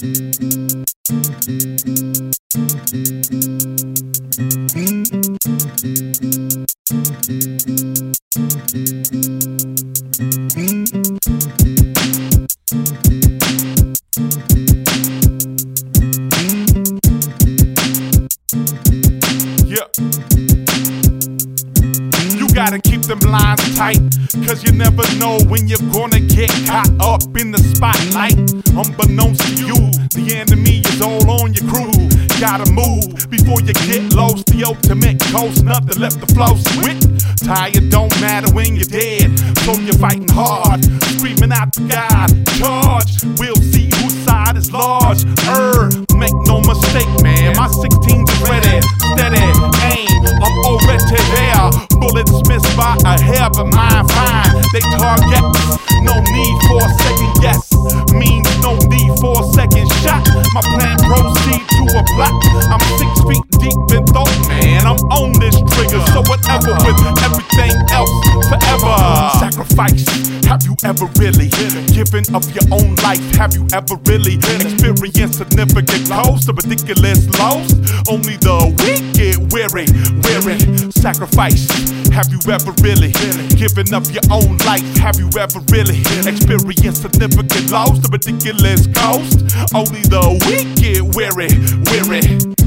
You gotta keep them lines tight, cause you never know when you're gonna get caught up in the spotlight. Unbeknownst to you, the enemy is all on your crew. Gotta move before you get lost. The ultimate coast, nothing left to flow. Switch, tired don't matter when you're dead. So you're fighting hard, screaming out to God. Charge, we'll see whose side is large. Make no mistake, man, my 16's is ready. Steady, aim, I'm already there. Bullets missed by a hair, but mine fine. They target, no need for a second guess. Means no need for a second shot. My plan proceed to a plot. I'm 6 feet deep in thought, man. I'm on this trigger, so whatever with everything else forever. Sacrifice. Have you ever really given up your own life? Have you ever really experienced significant cost of ridiculous loss? Only the weak get weary. Sacrifice. Have you ever really given up your own life? Have you ever really experienced significant loss of ridiculous cost? Only the weak get weary.